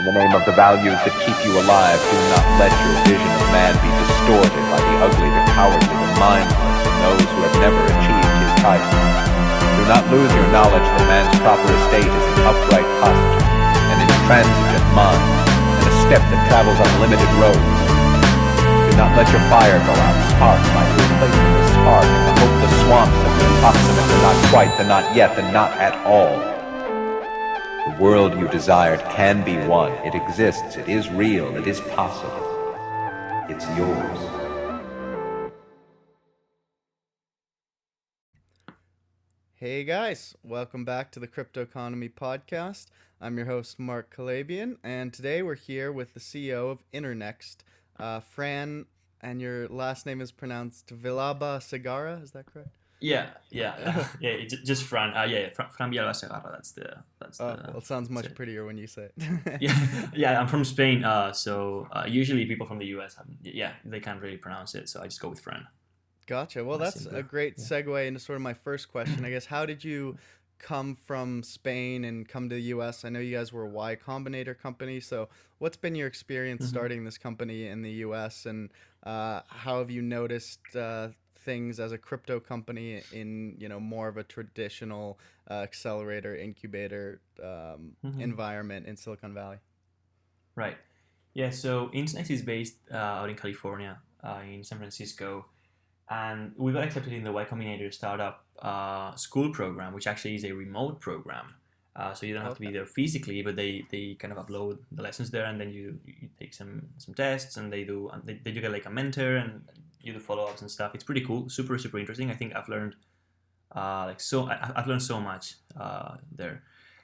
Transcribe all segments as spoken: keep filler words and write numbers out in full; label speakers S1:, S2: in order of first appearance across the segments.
S1: the name of the values that keep you alive, do not let your vision of man be distorted by the ugly, the cowardly, the mindless, and those who have never achieved his title. Do not lose your knowledge that man's proper estate is an upright posture, an intransigent mind, and a step that travels on limited roads. Do not let your fire go out. Spark might replace the spark in the hopeless swamps of the approximate, the not quite, the not yet, the not at all. The world you desired can be won. It exists. It is real. It is possible. It's yours.
S2: Hey guys, welcome back to the Crypto Economy Podcast. I'm your host, Mark Calabian, and today we're here with the C E O of Internext, uh, Fran, and your last name is pronounced Villalba Segarra, is that correct?
S3: Yeah, yeah, uh, yeah. It's just Fran. Uh, yeah, Fran, Fran Villalba Segarra. That's the. That's
S2: oh,
S3: the.
S2: Well, it sounds much
S3: it.
S2: prettier when you say it.
S3: yeah, yeah. I'm from Spain, uh, so uh, usually people from the U S have, yeah, they can't really pronounce it, so I just go with Fran.
S2: Gotcha. Well, that's a great segue into sort of my first question. I guess, how did you come from Spain and come to the U S? I know you guys were a Y Combinator company, so what's been your experience mm-hmm. starting this company in the U S, and uh, how have you noticed uh, things as a crypto company in, you know, more of a traditional uh, accelerator incubator um, mm-hmm. environment in Silicon Valley?
S3: Right. Yeah. So Internext is based uh, out in California, uh, in San Francisco. And we got accepted in the Y Combinator startup uh, school program, which actually is a remote program. Uh, so you don't have okay. to be there physically, but they, they kind of upload the lessons there, and then you, you take some some tests, and they do and they, they do get like a mentor, and you do follow ups and stuff. It's pretty cool, super super interesting. I think I've learned uh, like so I, I've learned so much uh, there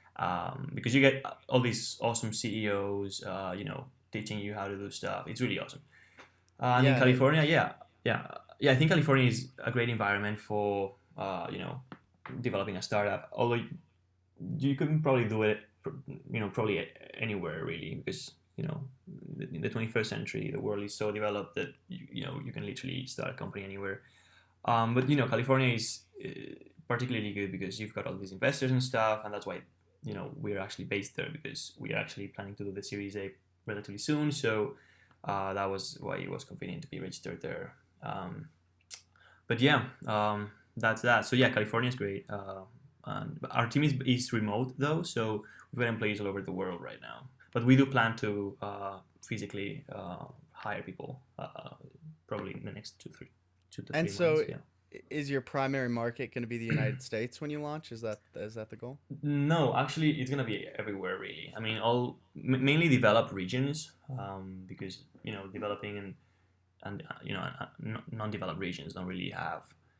S3: um, because you get all these awesome C E Os, uh, you know, teaching you how to do stuff. It's really awesome. Uh, and yeah, in California, yeah, yeah. Yeah, I think California is a great environment for, uh, you know, developing a startup. Although you, you could probably do it, you know, probably anywhere really, because, you know, in the twenty-first century, the world is so developed that, you, you know, you can literally start a company anywhere. Um, but, you know, California is uh, particularly good because you've got all these investors and stuff, and that's why, you know, we're actually based there, because we're actually planning to do the Series A relatively soon. So uh, that was why it was convenient to be registered there. Um, but yeah, um, that's that. So yeah, California is great. Uh, and our team is, is remote though, so we've got employees all over the world right now. But we do plan to uh, physically uh, hire people uh, probably in the next two, three, two to three
S2: and
S3: months.
S2: so,
S3: yeah.
S2: Is your primary market going to be the United States when you launch? Is that is that the goal?
S3: No, actually, it's going to be everywhere really. I mean, all m- mainly developed regions um, because you know developing and and uh, you know non-developed regions don't really have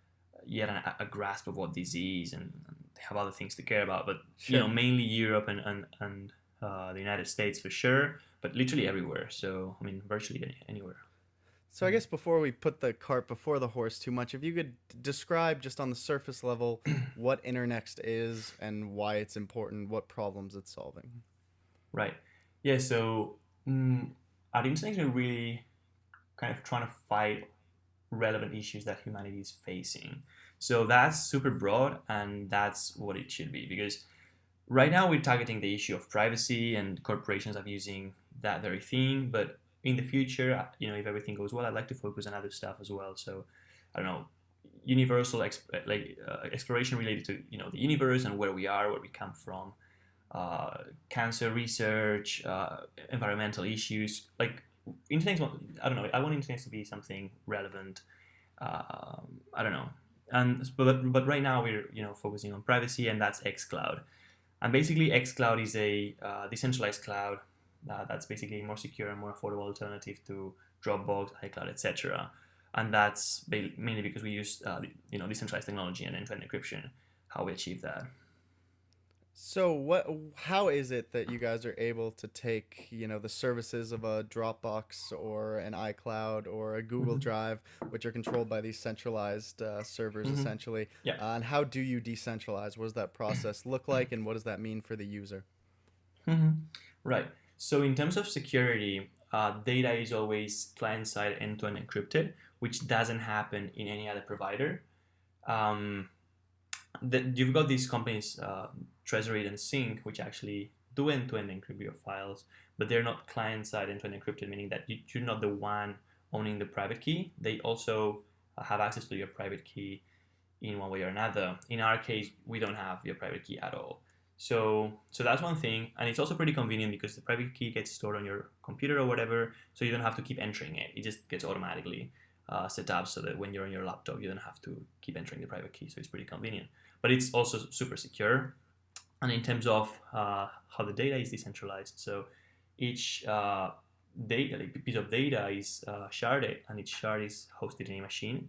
S3: yet a, a grasp of what this is, and, and they have other things to care about. But sure. you know, mainly Europe and and, and uh, the United States for sure, but literally everywhere. So I mean, virtually any, anywhere.
S2: So I guess before we put the cart before the horse too much, if you could describe just on the surface level what Internext is and why it's important, what problems it's solving.
S3: Right. Yeah. So um, at Internext, we're really kind of trying to fight relevant issues that humanity is facing. So that's super broad, and that's what it should be, because right now we're targeting the issue of privacy and corporations abusing that very thing. But in the future, you know, if everything goes well, I'd like to focus on other stuff as well. So I don't know, universal exp- like uh, exploration related to, you know, the universe and where we are, where we come from, uh, cancer research, uh, environmental issues, like Internext, I don't know. I want Internext to be something relevant. Uh, I don't know, and but but right now we're you know focusing on privacy, and that's xCloud. And basically, xCloud is a uh, decentralized cloud uh, that's basically a more secure and more affordable alternative to Dropbox, iCloud, et cetera. And that's mainly because we use uh, you know decentralized technology and end-to-end encryption. How we achieve that.
S2: So what? How is it that you guys are able to take, you know, the services of a Dropbox or an iCloud or a Google mm-hmm. Drive, which are controlled by these centralized uh, servers, mm-hmm. essentially,
S3: yeah.
S2: uh, and how do you decentralize? What does that process look like, and what does that mean for the user?
S3: Mm-hmm. Right. So in terms of security, uh, data is always client-side end-to-end encrypted, which doesn't happen in any other provider. Um, the, you've got these companies, uh, Treasury and Sync, which actually do end-to-end encrypt your files, but they're not client-side end-to-end encrypted, meaning that you, you're not the one owning the private key. They also have access to your private key in one way or another. In our case, we don't have your private key at all. So, so that's one thing, and it's also pretty convenient because the private key gets stored on your computer or whatever, so you don't have to keep entering it. It just gets automatically uh, set up so that when you're on your laptop, you don't have to keep entering the private key. So it's pretty convenient, but it's also super secure. And in terms of uh, how the data is decentralized, so each uh, data, like piece of data, is uh, sharded, and each shard is hosted in a machine.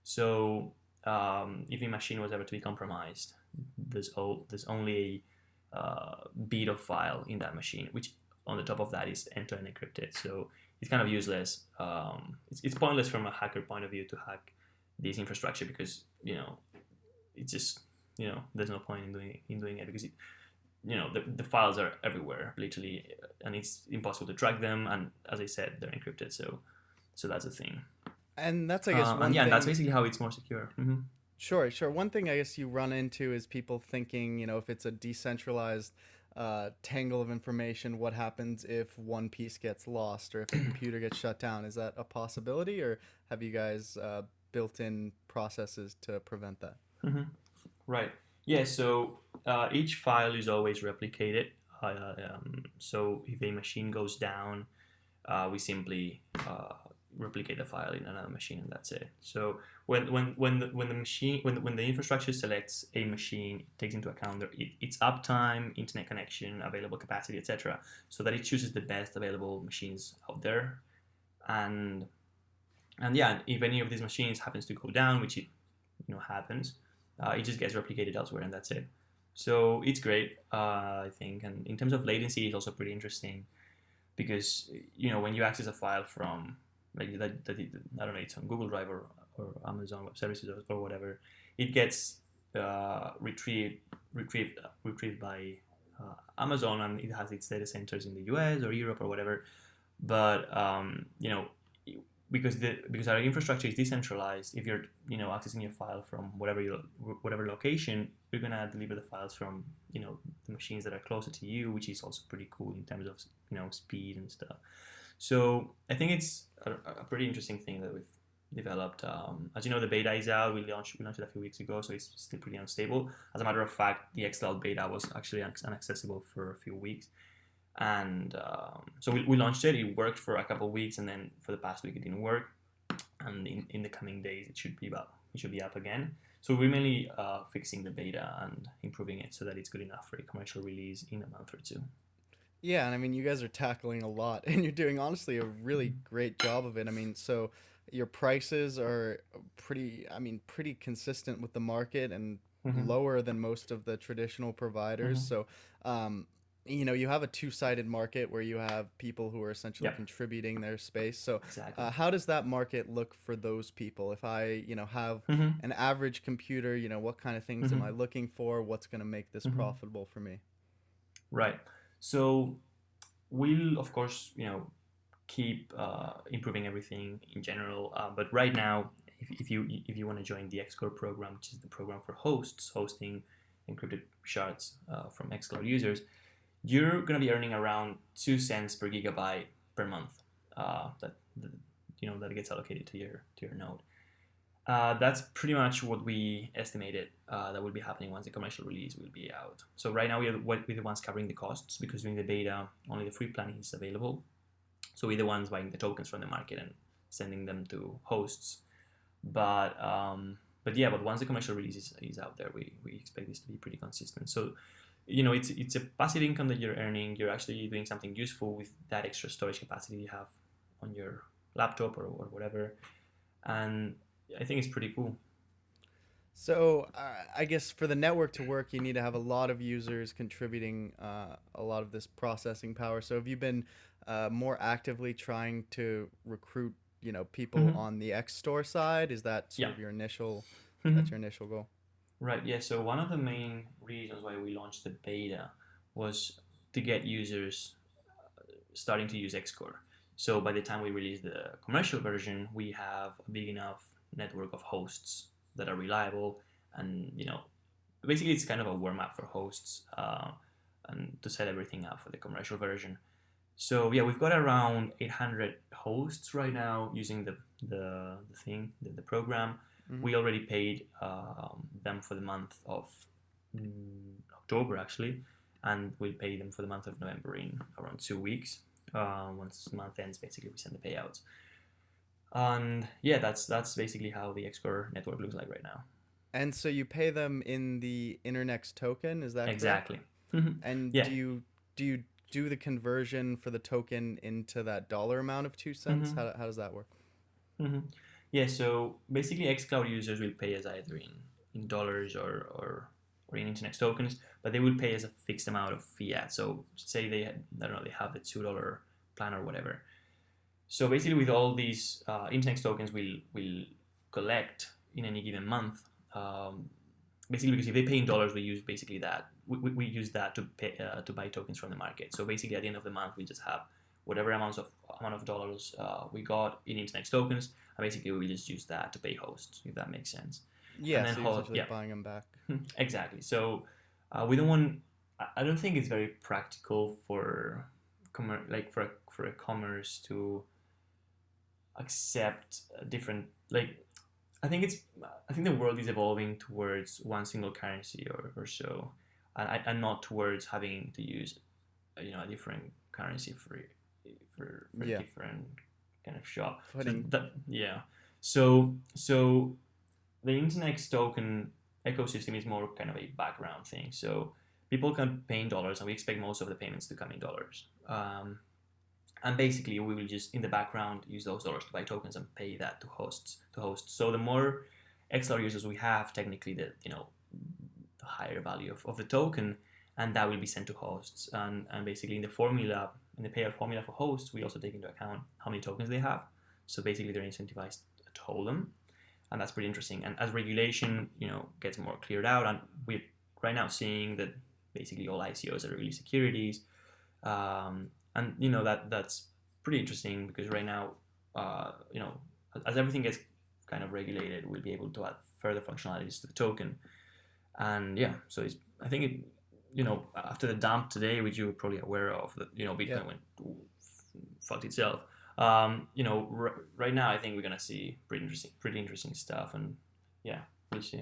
S3: So um, if a machine was ever to be compromised, there's, all, there's only a uh, bit of file in that machine, which on the top of that is end-to-end encrypted. So it's kind of useless. Um, it's, it's pointless from a hacker point of view to hack this infrastructure because, you know, it's just, you know, there's no point in doing in doing it because, it, you know, the, the files are everywhere, literally, and it's impossible to track them. And as I said, they're encrypted. So, so that's the thing.
S2: And that's, I guess,
S3: uh,
S2: one
S3: and yeah,
S2: thing...
S3: that's basically how it's more secure. Mm-hmm.
S2: Sure, sure. One thing I guess you run into is people thinking, you know, if it's a decentralized uh, tangle of information, what happens if one piece gets lost or if a computer gets shut down? Is that a possibility, or have you guys uh, built in processes to prevent that?
S3: Mm-hmm. Right. Yeah, so uh, each file is always replicated. Uh, um, so if a machine goes down, uh, we simply uh, replicate the file in another machine, and that's it. So when when when the, when the machine when the, when the infrastructure selects a machine, it takes into account their, it, its uptime, internet connection, available capacity, et cetera, so that it chooses the best available machines out there. And and yeah, if any of these machines happens to go down, which it you know happens, uh, it just gets replicated elsewhere, and that's it. So it's great, uh, I think. And in terms of latency, it's also pretty interesting because you know when you access a file from like that, that it, I don't know, it's on Google Drive or, or Amazon Web Services or, or whatever, it gets uh, retrieved retrieved retrieved by uh, Amazon, and it has its data centers in the U S or Europe or whatever. But um, you know, because the because our infrastructure is decentralized, if you're you know accessing your file from whatever you, whatever location, you're gonna deliver the files from you know the machines that are closer to you, which is also pretty cool in terms of you know speed and stuff. So I think it's a, a pretty interesting thing that we've developed. Um, as you know, the beta is out. We launched we launched it a few weeks ago, so it's still pretty unstable. As a matter of fact, the xCloud beta was actually inaccessible for a few weeks. And um, so we, we launched it. It worked for a couple of weeks, and then for the past week it didn't work. And in, in the coming days, it should be about it should be up again. So we're mainly uh, fixing the beta and improving it so that it's good enough for a commercial release in a month or two.
S2: Yeah, and I mean, you guys are tackling a lot, and you're doing honestly a really great job of it. I mean, so your prices are pretty, I mean, pretty consistent with the market and mm-hmm. lower than most of the traditional providers. Mm-hmm. So. Um, You know, you have a two-sided market where you have people who are essentially yep. contributing their space. So exactly. uh, how does that market look for those people? If I, you know, have mm-hmm. an average computer, you know, what kind of things mm-hmm. am I looking for? What's going to make this mm-hmm. profitable for me?
S3: Right. So we'll, of course, you know, keep uh, improving everything in general. Uh, but right now, if, if you if you want to join the xCore program, which is the program for hosts, hosting encrypted shards uh, from xCloud users, you're going to be earning around two cents per gigabyte per month. Uh, that, that you know that gets allocated to your to your node. Uh, that's pretty much what we estimated uh, that will be happening once the commercial release will be out. So right now we are the, we're the ones covering the costs because during the beta only the free plan is available. So we're the ones buying the tokens from the market and sending them to hosts. But um, but yeah, but once the commercial release is, is out there, we we expect this to be pretty consistent. So. You know, it's it's a passive income that you're earning. You're actually doing something useful with that extra storage capacity you have on your laptop or, or whatever. And I think it's pretty cool.
S2: So uh, I guess for the network to work, you need to have a lot of users contributing uh, a lot of this processing power. So have you been uh, more actively trying to recruit, you know, people mm-hmm. on the xStore side? Is that sort
S3: yeah.
S2: of your initial,
S3: mm-hmm.
S2: that's your initial goal?
S3: Right, yeah, so one of the main reasons why we launched the beta was to get users starting to use xCore. So by the time we release the commercial version, we have a big enough network of hosts that are reliable, and you know, basically it's kind of a warm-up for hosts. Uh, and to set everything up for the commercial version. So yeah, we've got around eight hundred hosts right now using the the, the thing, the, the program. Mm-hmm. We already paid um, them for the month of mm, October actually, and we'll pay them for the month of November in around two weeks. Uh, once the month ends, basically we send the payouts. And yeah, that's that's basically how the Xcore network looks like right now.
S2: And so you pay them in the Internext token, is that correct?
S3: Exactly.
S2: And
S3: yeah.
S2: do you do you do the conversion for the token into that dollar amount of two cents? Mm-hmm. How how does that work?
S3: Mm-hmm. Yeah, so basically xCloud users will pay us either in, in dollars or, or or in Internext tokens, but they will pay us a fixed amount of fiat. So say they had, I don't know, they have the two dollar plan or whatever. So basically, with all these uh, Internext tokens, we'll will collect in any given month. Um, basically, because if they pay in dollars, we use basically that. We, we, we use that to pay uh, to buy tokens from the market. So basically, at the end of the month, we just have whatever amounts of amount of dollars uh, we got in Internext tokens, and basically we just use that to pay hosts. If that makes sense.
S2: Yeah, and then so you're essentially yeah. buying them back.
S3: Exactly. So uh, we don't want. I don't think it's very practical for commer- like for a, for a commerce to accept a different, like I think it's I think the world is evolving towards one single currency or, or so, and, and not towards having to use you know a different currency for for, for yeah. a different kind of shop. So that, yeah. So so the Internext token ecosystem is more kind of a background thing. So people can pay in dollars, and we expect most of the payments to come in dollars. Um, And basically, we will just in the background use those dollars to buy tokens and pay that to hosts. To hosts. So the more X L R users we have, technically, the you know the higher value of, of the token, and that will be sent to hosts. And and basically, in the formula, in the payout formula for hosts, we also take into account how many tokens they have. So basically, they're incentivized to hold them, and that's pretty interesting. And as regulation, you know, gets more cleared out, and we're right now seeing that basically all I C Os are really securities. Um, And you know that that's pretty interesting because right now, uh, you know, as everything gets kind of regulated, we'll be able to add further functionalities to the token. And yeah, so it's, I think it, you know, after the dump today, which you're probably aware of, that you know Bitcoin yeah. went fucked itself. Um, you know, r- right now I think we're gonna see pretty interesting, pretty interesting stuff, and yeah, we'll see.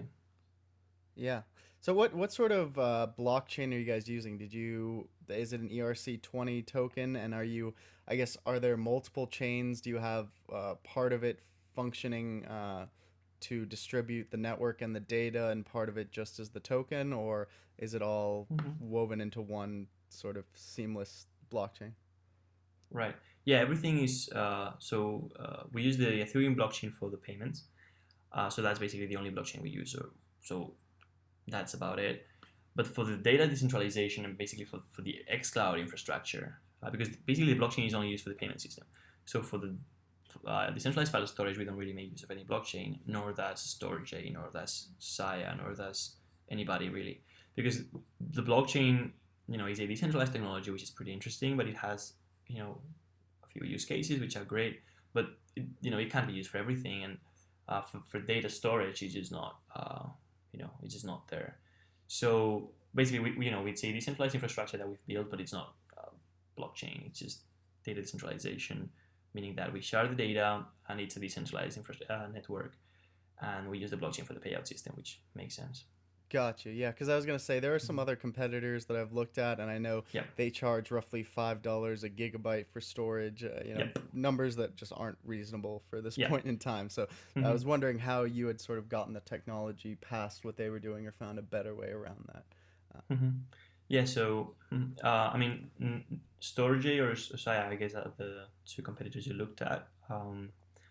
S2: Yeah. So what, what sort of uh, blockchain are you guys using? Did you is it an E R C twenty token? And are you, I guess, are there multiple chains? Do you have uh, part of it functioning uh, to distribute the network and the data, and part of it just as the token, or is it all mm-hmm. woven into one sort of seamless blockchain?
S3: Right. Yeah. Everything is uh, so uh, we use the Ethereum blockchain for the payments. Uh, so that's basically the only blockchain we use. So so. That's about it. But for the data decentralization and basically for, for the xCloud infrastructure, uh, because basically the blockchain is only used for the payment system. So for the uh, decentralized file storage, we don't really make use of any blockchain, nor does Storj, nor does Saya, nor does anybody really. Because the blockchain, you know, is a decentralized technology, which is pretty interesting, but it has, you know, a few use cases which are great, but it, you know, it can't be used for everything. And uh, for, for data storage, it's just not... Uh, You know, it's just not there. So basically, we, you know, it's a decentralized infrastructure that we've built, but it's not uh, blockchain. It's just data decentralization, meaning that we share the data, and it's a decentralized infra- uh, network, and we use the blockchain for the payout system, which makes sense.
S2: Gotcha. Yeah, because I was going to say there are some mm-hmm. other competitors that I've looked at, and I know yep. they charge roughly five dollars a gigabyte for storage, uh, you know, yep. numbers that just aren't reasonable for this yep. point in time. So mm-hmm. I was wondering how you had sort of gotten the technology past what they were doing or found a better way around that. Uh,
S3: mm-hmm. Yeah, so, uh, I mean, Storj or Saya, I guess, are the two competitors you looked at. Um,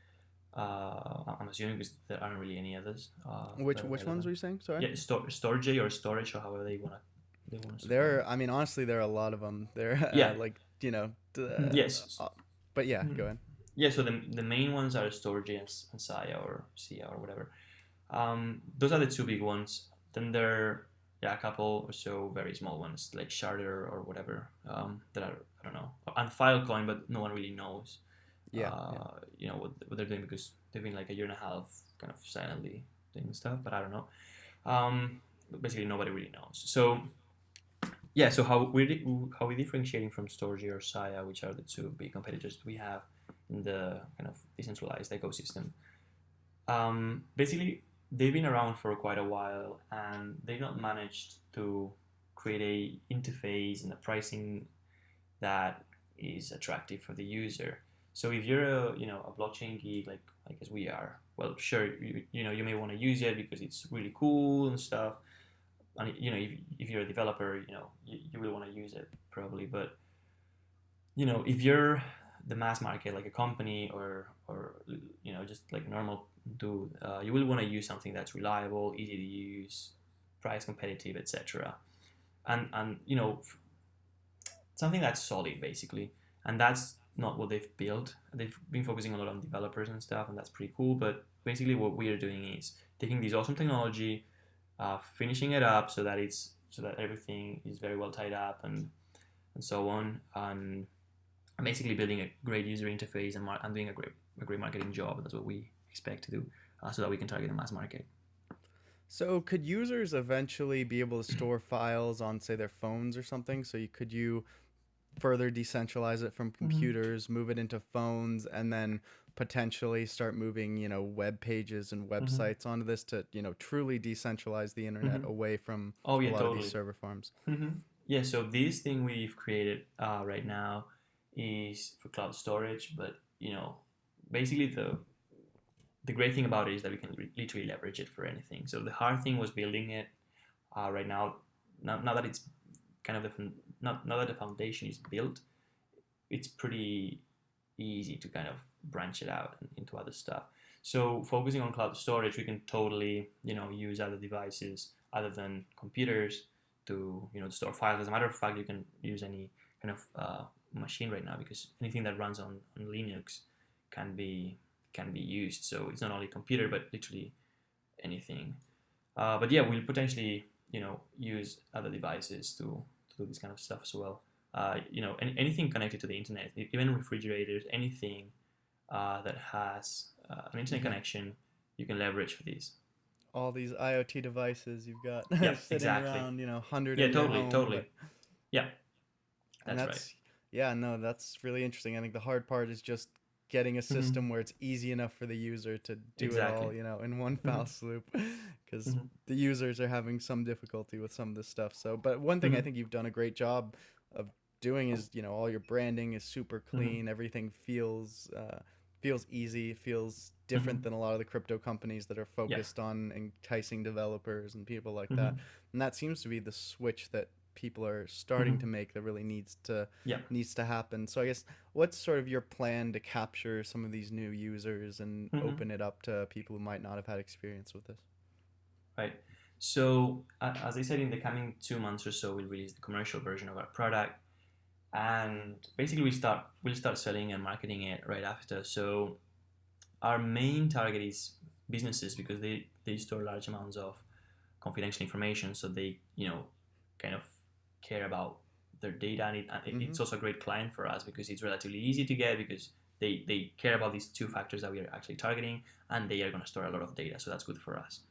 S3: Uh, I'm assuming because there aren't really any others. Uh,
S2: which which ones were you saying? Sorry.
S3: Yeah, Stor- Storj or storage or however they wanna. They wanna
S2: there, I mean, honestly, there are a lot of them. There,
S3: yeah,
S2: uh, like you know. Uh,
S3: yes.
S2: Uh, but yeah, mm-hmm. go ahead.
S3: Yeah, so the the main ones are Storj and, and Saya or Sia or whatever. Um, those are the two big ones. Then there are yeah a couple or so very small ones like Shardr or whatever. Um, that are I don't know, and Filecoin, but no one really knows.
S2: Yeah,
S3: uh,
S2: yeah,
S3: you know what, what they're doing because they've been like a year and a half kind of silently doing stuff, but I don't know. Um, but basically, nobody really knows. So yeah, so how we how we differentiating from Storj or Saya, which are the two big competitors we have in the kind of decentralized ecosystem. Um, basically, they've been around for quite a while, and they've not managed to create a interface and a pricing that is attractive for the user. So if you're a you know a blockchain geek like like as we are, well, sure, you, you know you may want to use it because it's really cool and stuff. And you know if, if you're a developer, you know you, you will want to use it probably. But you know if you're the mass market, like a company or or you know just like normal dude, uh, you will want to use something that's reliable, easy to use, price competitive, et cetera. And and you know something that's solid basically. And that's not what they've built. They've been focusing a lot on developers and stuff, and that's pretty cool. But basically, what we are doing is taking this awesome technology, uh, finishing it up so that it's so that everything is very well tied up and and so on, and basically building a great user interface and, mar- and doing a great a great marketing job. That's what we expect to do, uh, so that we can target the mass market.
S2: So could users eventually be able to store files on, say, their phones or something? So you, could you further decentralize it from computers, mm-hmm. move it into phones, and then potentially start moving, you know, web pages and websites mm-hmm. onto this to, you know, truly decentralize the internet mm-hmm. away from
S3: oh, yeah,
S2: a lot
S3: totally.
S2: of these server farms?
S3: Mm-hmm. Yeah, so this thing we've created uh, right now is for cloud storage, but, you know, basically the the great thing about it is that we can re- literally leverage it for anything. So the hard thing was building it. Uh, right now, now, now that it's kind of the not now that the foundation is built, it's pretty easy to kind of branch it out into other stuff. So focusing on cloud storage, we can totally you know use other devices other than computers to you know store files. As a matter of fact, you can use any kind of uh, machine right now, because anything that runs on, on Linux can be can be used. So it's not only computer, but literally anything. Uh, but yeah, we'll potentially you know use other devices to, to do this kind of stuff as well. Uh, you know, any, anything connected to the internet, even refrigerators, anything uh, that has uh, an internet mm-hmm. connection, you can leverage for these.
S2: All these IoT devices you've got
S3: yeah,
S2: sitting
S3: exactly.
S2: around, you know, hundred.
S3: Yeah,
S2: in
S3: totally,
S2: your home,
S3: totally.
S2: But...
S3: Yeah, that's,
S2: and that's
S3: right.
S2: Yeah, no, that's really interesting. I think the hard part is just getting a system mm-hmm. where it's easy enough for the user to do
S3: exactly.
S2: it all, you know, in one foul mm-hmm. swoop, because mm-hmm. the users are having some difficulty with some of this stuff. So, but one thing mm-hmm. I think you've done a great job of doing is, you know, all your branding is super clean. Mm-hmm. Everything feels uh, feels easy, feels different mm-hmm. than a lot of the crypto companies that are focused yeah. on enticing developers and people like mm-hmm. that. And that seems to be the switch that people are starting mm-hmm. to make that really needs to
S3: yeah.
S2: needs to happen. So I guess what's sort of your plan to capture some of these new users and mm-hmm. open it up to people who might not have had experience with this?
S3: Right. So uh, as I said, in the coming two months or so, we'll release the commercial version of our product, and basically we start we'll start selling and marketing it right after. So our main target is businesses, because they they store large amounts of confidential information, so they you know kind of care about their data, and it, mm-hmm. it's also a great client for us because it's relatively easy to get, because they, they care about these two factors that we are actually targeting, and they are going to store a lot of data, so that's good for us.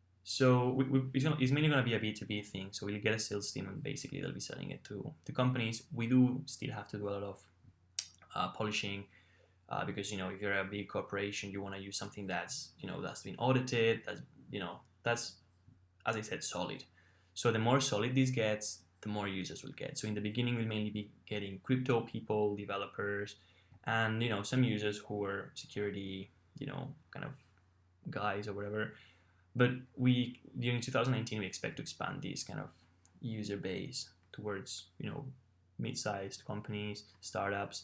S3: So we, we, it's, gonna, it's mainly going to be a B two B thing, so we'll get a sales team, and basically they'll be selling it to, to companies. We do still have to do a lot of uh, polishing, uh, because you know if you're a big corporation, you want to use something that's you know that's been audited, that's you know that's, as I said, solid. So the more solid this gets, the more users will get. So in the beginning, we'll mainly be getting crypto people, developers, and you know some users who are security, you know, kind of guys or whatever. But we during two thousand nineteen, we expect to expand this kind of user base towards you know mid-sized companies, startups,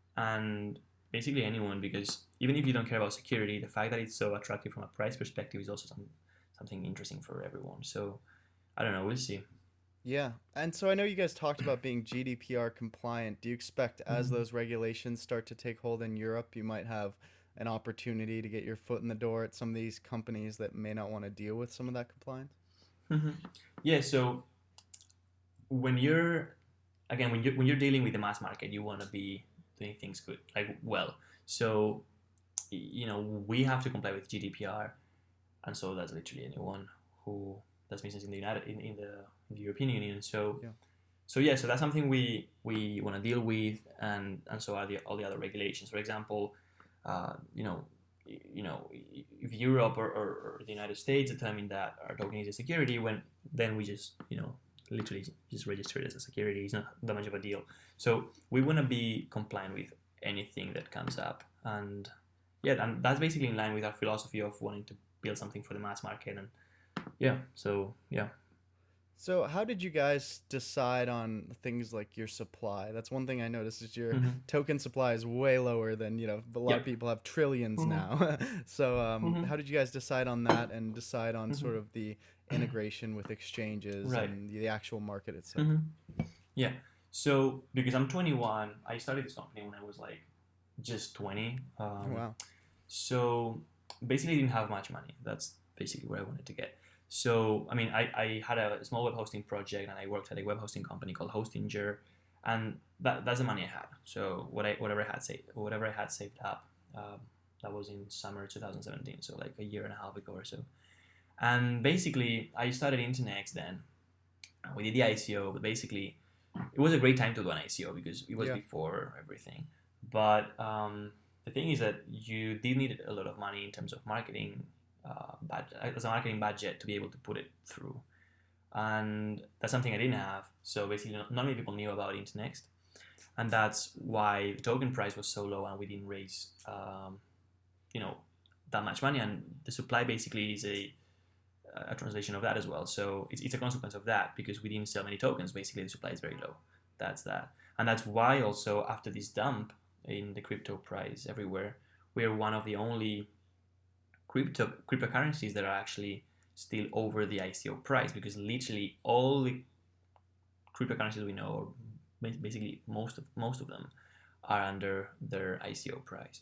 S3: and basically anyone. Because even if you don't care about security, the fact that it's so attractive from a price perspective is also some, something interesting for everyone. So I don't know, we'll see.
S2: Yeah, and so I know you guys talked about being G D P R compliant. Do you expect as mm-hmm. those regulations start to take hold in Europe, you might have an opportunity to get your foot in the door at some of these companies that may not want to deal with some of that compliance?
S3: Mm-hmm. Yeah, so when you're, again, when you're, when you're dealing with the mass market, you want to be doing things good, like well. So, you know, we have to comply with G D P R, and so does literally anyone who does business in the United, in, in the in the European Union. So,
S2: yeah.
S3: so yeah, so that's something we we want to deal with, and and so are the all the other regulations. For example, uh, you know, you know, if Europe or, or, or the United States determine that our token is a security, when then we just you know literally just register it as a security. It's not that much of a deal. So we want to be compliant with anything that comes up, and yeah, and that's basically in line with our philosophy of wanting to build something for the mass market. And yeah, so yeah.
S2: So how did you guys decide on things like your supply? That's one thing I noticed is your
S3: Mm-hmm.
S2: token supply is way lower than, you know, a lot
S3: Yep.
S2: of people have trillions
S3: Mhm.
S2: now. So um,
S3: Mhm.
S2: how did you guys decide on that and decide on
S3: Mhm.
S2: sort of the integration with exchanges
S3: Right.
S2: and the actual market itself?
S3: Mm-hmm. Yeah. So because I'm twenty-one, I started this company when I was like just twenty. Um,
S2: Wow.
S3: So basically, I didn't have much money. That's basically where I wanted to get. So I mean, I, I had a small web hosting project, and I worked at a web hosting company called Hostinger, and that, that's the money I had. So what I whatever I had saved, whatever I had saved up, um, that was in summer twenty seventeen, so like a year and a half ago or so. And basically, I started Internext then. We did the I C O, but basically, it was a great time to do an I C O because it was
S2: Yeah.
S3: before everything. But um, the thing is that you did need a lot of money in terms of marketing, uh, budget, as a marketing budget to be able to put it through. And that's something I didn't have. So basically, not many people knew about Internext. And that's why the token price was so low and we didn't raise, um, you know, that much money. And the supply basically is a a translation of that as well. So it's, it's a consequence of that because we didn't sell many tokens. Basically, the supply is very low. That's that. And that's why also after this dump in the crypto price everywhere, we're one of the only crypto cryptocurrencies that are actually still over the I C O price, because literally all the cryptocurrencies we know, or basically most of most of them, are under their I C O price.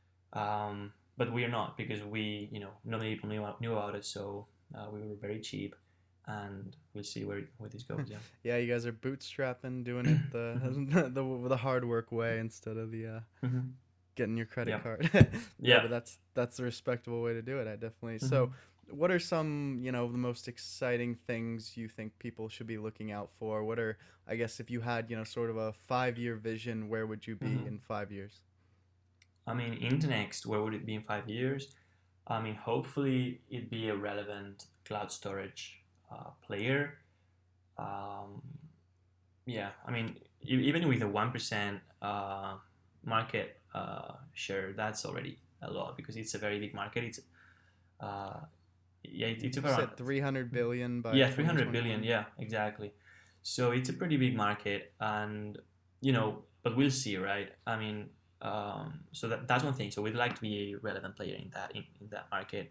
S3: Um, but we are not, because we, you know, not many people knew, knew about it, so uh, we were very cheap, and we'll see where where this goes. Yeah.
S2: Yeah, you guys are bootstrapping, doing it the the, the hard work way instead of the uh,
S3: Mm-hmm.
S2: getting your credit
S3: Yeah.
S2: card. yeah,
S3: Yeah.
S2: but that's that's a respectable way to do it. I definitely.
S3: Mm-hmm.
S2: So, what are some, you know, the most exciting things you think people should be looking out for? What are, I guess, if you had, you know, sort of a five-year vision, where would you be
S3: Mhm.
S2: in five years?
S3: I mean, Internext, where would it be in five years? I mean, hopefully it'd be a relevant cloud storage uh, player. Um, yeah, I mean, e- even with a one percent uh, market uh, share, that's already a lot because it's a very big market. It's uh, yeah, it, it's
S2: You
S3: around
S2: said three hundred billion by
S3: yeah, three hundred
S2: twenty
S3: billion.
S2: twenty-one.
S3: Yeah, exactly. So it's a pretty big market, and you know, but we'll see, right? I mean, um, so that, that's one thing. So we'd like to be a relevant player in that in, in that market,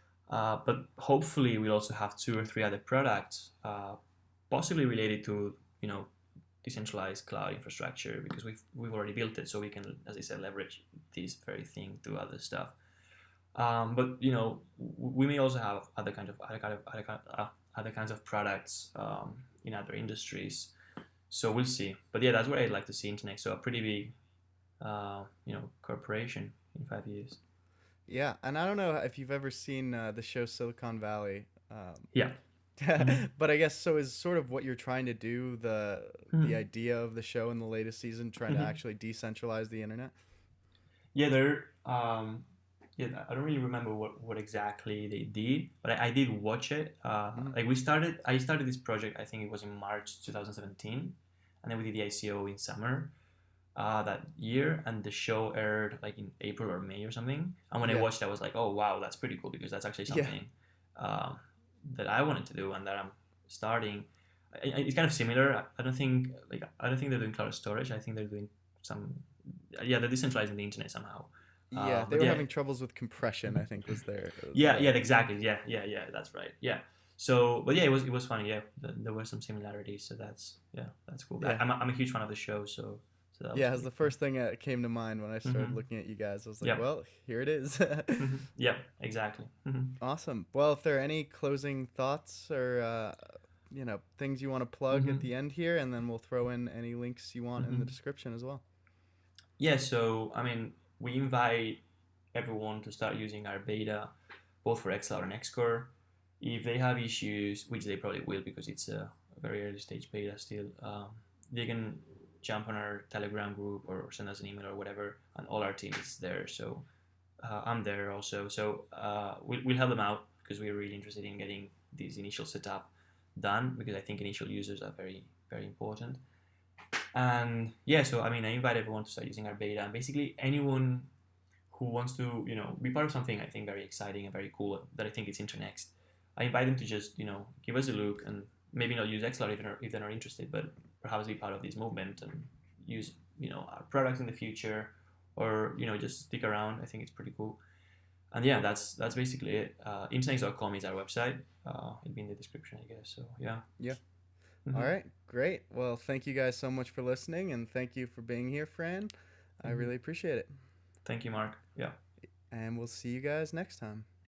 S3: uh, but hopefully we'll also have two or three other products, uh, possibly related to you know decentralized cloud infrastructure, because we've we've already built it, so we can, as I said, leverage this very thing to other stuff. Um, but you know, we may also have other kind of other kind of other kind of, uh, other kinds of products um, in other industries. So we'll see. But yeah, that's what I'd like to see Internext. So a pretty big, uh, you know, corporation in five years.
S2: Yeah, and I don't know if you've ever seen uh, the show Silicon Valley. Um,
S3: Yeah. Mhm.
S2: but I guess so is sort of what you're trying to do, the
S3: Mhm.
S2: the idea of the show in the latest season, trying
S3: Mhm.
S2: to actually decentralize the internet.
S3: Yeah, they're. Um, yeah, I don't really remember what, what exactly they did, but I, I did watch it. Uh,
S2: Mhm.
S3: Like we started, I started this project. I think it was in March twenty seventeen, and then we did the I C O in summer uh, that year, and the show aired like in April or May or something. And when I
S2: Yeah.
S3: watched it, I was like, oh wow, that's pretty cool, because that's actually
S2: Yeah.
S3: something um, that I wanted to do and that I'm starting. I, I- it's kind of similar. I, I don't think like I don't think they're doing cloud storage. I think they're doing some. Yeah, they're decentralizing the internet somehow.
S2: Yeah,
S3: Uh,
S2: they
S3: but
S2: were
S3: yeah.
S2: having troubles with compression, I think, was their.
S3: Yeah,
S2: the-
S3: yeah, exactly. Yeah, yeah, yeah. That's right. Yeah. So, but yeah, it was it was funny. Yeah, Th- there were some similarities. So that's yeah, that's cool.
S2: Yeah.
S3: I, I'm a, I'm a huge fan of the show. So, so that was
S2: Yeah, it was
S3: pretty
S2: the first thing that came to mind when I started
S3: Mhm.
S2: looking at you guys. I was like,
S3: Yeah.
S2: well, here it is.
S3: cool. Mhm. Yeah, exactly. Mhm.
S2: Awesome. Well, if there are any closing thoughts or uh, you know things you want to plug at
S3: Mhm.
S2: the end here, and then we'll throw in any links you want in the
S3: Mhm.
S2: description as well.
S3: Yeah. So, I mean, we invite everyone to start using our beta, both for Xcloud and Xcore. If they have issues, which they probably will because it's a very early stage beta still. Um, they can jump on our Telegram group or send us an email or whatever, and all our team is there. So uh, I'm there also. So uh, we'll, we'll help them out because we're really interested in getting this initial setup done, because I think initial users are very, very important. And yeah, so I mean, I invite everyone to start using our beta, and basically anyone who wants to, you know, be part of something I think very exciting and very cool that I think is Internext, I invite them to just, you know, give us a look and maybe not use Xlot if they're not, if they're not interested, but perhaps be part of this movement and use, you know, our products in the future, or, you know, just stick around. I think it's pretty cool. And yeah, that's that's basically it. Uh, Internext dot com is our website. Uh, it'll be in the description, I guess. So yeah.
S2: Yeah.
S3: Mm-hmm.
S2: All right, great. Well, thank you guys so much for listening, and thank you for being here, Fran. Mm-hmm. I really appreciate it.
S3: Thank you, Mark. Yeah.
S2: And we'll see you guys next time.